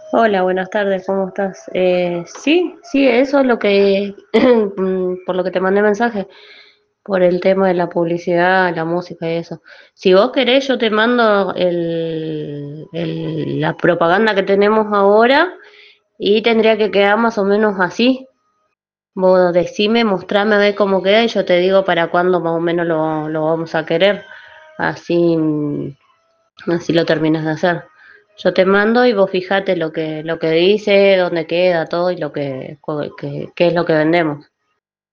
Hola, buenas tardes, ¿cómo estás? Sí, sí, eso es lo que, por lo que te mandé mensaje, por el tema de la publicidad, la música y eso. Si vos querés, yo te mando la propaganda que tenemos ahora y tendría que quedar más o menos así. Vos decime, mostrame a ver cómo queda y yo te digo para cuándo más o menos lo vamos a querer. Así, así lo terminas de hacer. Yo te mando y vos fijate lo que dice, dónde queda todo y qué es lo que vendemos.